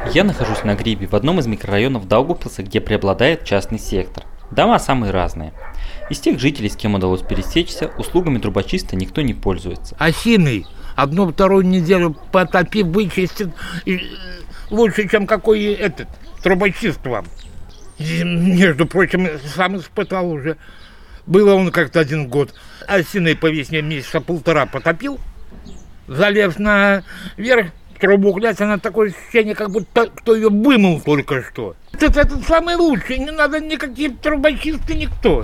Я нахожусь на грибе в одном из микрорайонов Даугавпилса, где преобладает частный сектор. Дома самые разные. Из тех жителей, с кем удалось пересечься, услугами трубочиста никто не пользуется. Осиный одну-вторую неделю потопив, вычистит лучше, чем какой этот трубочист вам. И, между прочим, сам испытал уже. Было он как-то 1 год. Осиной по весне месяца 1,5 потопил, залез наверх, трубу глядь, она такое ощущение, как будто кто ее вымыл только что. Это самый лучший, не надо никакие трубочисты, никто.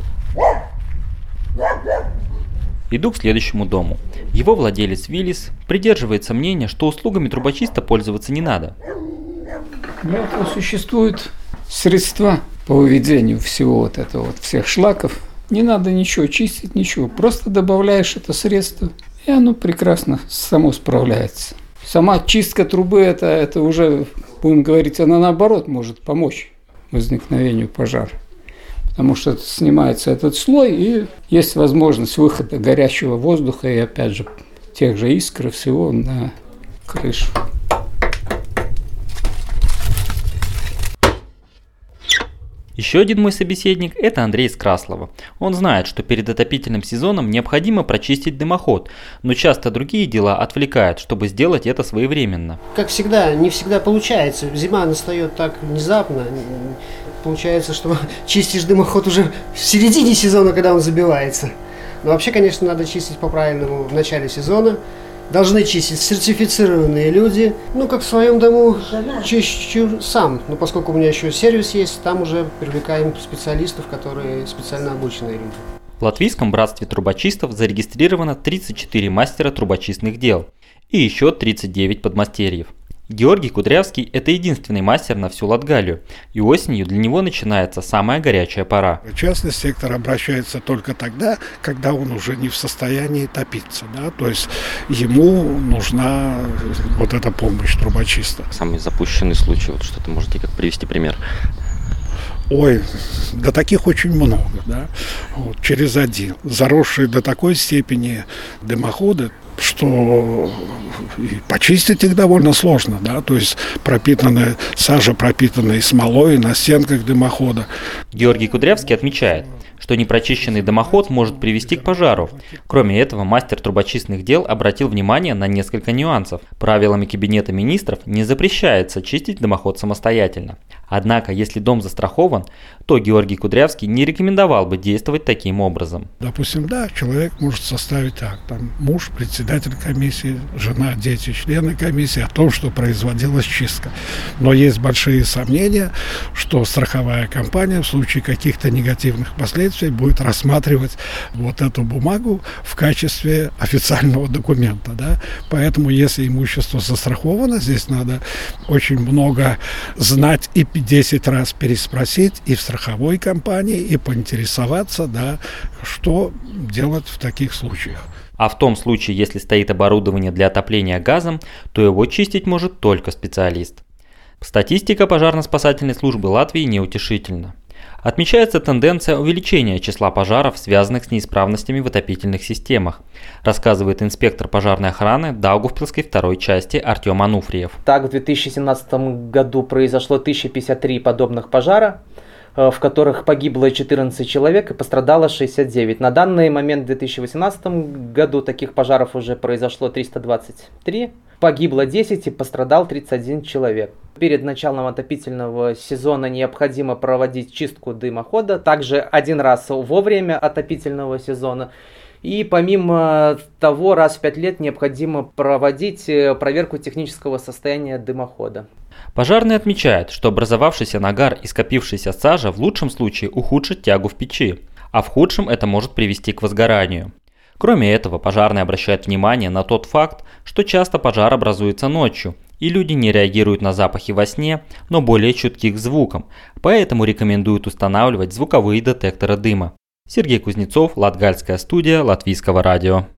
Иду к следующему дому. Его владелец Виллис придерживается мнения, что услугами трубочиста пользоваться не надо. Для этого существуют средства по выведению всего вот этого всех шлаков. Не надо ничего чистить, ничего. Просто добавляешь это средство, и оно прекрасно само справляется. Сама чистка трубы, это уже, будем говорить, она наоборот может помочь возникновению пожара. Потому что снимается этот слой, и есть возможность выхода горячего воздуха и, опять же, тех же искр и всего на крышу. Еще один мой собеседник – это Андрей из Краслова. Он знает, что перед отопительным сезоном необходимо прочистить дымоход, но часто другие дела отвлекают, чтобы сделать это своевременно. Как всегда, не всегда получается. Зима настает так внезапно. Получается, что чистишь дымоход уже в середине сезона, когда он забивается. Но вообще, конечно, надо чистить по-правильному в начале сезона. Должны чистить сертифицированные люди. Как в своем дому чищу сам. Но поскольку у меня еще сервис есть, там уже привлекаем специалистов, которые специально обученные люди. В Латвийском братстве трубочистов зарегистрировано 34 мастера трубочистных дел и еще 39 подмастерьев. Георгий Кудрявский – это единственный мастер на всю Латгалию, и осенью для него начинается самая горячая пора. Частный сектор обращается только тогда, когда он уже не в состоянии топиться, да? То есть ему нужна вот эта помощь трубочиста. Самый запущенный случай, вот что-то можете как привести пример? Ой, да таких очень много, да, вот, через один. Заросшие до такой степени дымоходы, что и почистить их довольно сложно, да, то есть сажа пропитанная смолой на стенках дымохода. Георгий Кудрявский отмечает, что непрочищенный дымоход может привести к пожару. Кроме этого, мастер трубочистных дел обратил внимание на несколько нюансов. Правилами Кабинета министров не запрещается чистить дымоход самостоятельно. Однако, если дом застрахован, то Георгий Кудрявский не рекомендовал бы действовать таким образом. Допустим, да, человек может составить акт, там, муж, председатель комиссии, жена, дети, члены комиссии о том, что производилась чистка. Но есть большие сомнения, что страховая компания в случае каких-то негативных последствий будет рассматривать вот эту бумагу в качестве официального документа, да? Поэтому, если имущество застраховано, здесь надо очень много знать и 10 раз переспросить и в страховой компании, и поинтересоваться, да, что делать в таких случаях. А в том случае, если стоит оборудование для отопления газом, то его чистить может только специалист. Статистика пожарно-спасательной службы Латвии неутешительна. Отмечается тенденция увеличения числа пожаров, связанных с неисправностями в отопительных системах, рассказывает инспектор пожарной охраны Даугавпилской второй части Артем Ануфриев. Так, в 2017 году произошло 1053 подобных пожара, в которых погибло 14 человек и пострадало 69. На данный момент в 2018 году таких пожаров уже произошло 323. Погибло 10 и пострадал 31 человек. Перед началом отопительного сезона необходимо проводить чистку дымохода, также 1 раз во время отопительного сезона. И помимо того, раз в 5 лет необходимо проводить проверку технического состояния дымохода. Пожарные отмечают, что образовавшийся нагар и скопившаяся сажа в лучшем случае ухудшит тягу в печи, а в худшем это может привести к возгоранию. Кроме этого, пожарные обращают внимание на тот факт, что часто пожар образуется ночью, и люди не реагируют на запахи во сне, но более чутки к звукам, поэтому рекомендуют устанавливать звуковые детекторы дыма. Сергей Кузнецов, Латгальская студия Латвийского радио.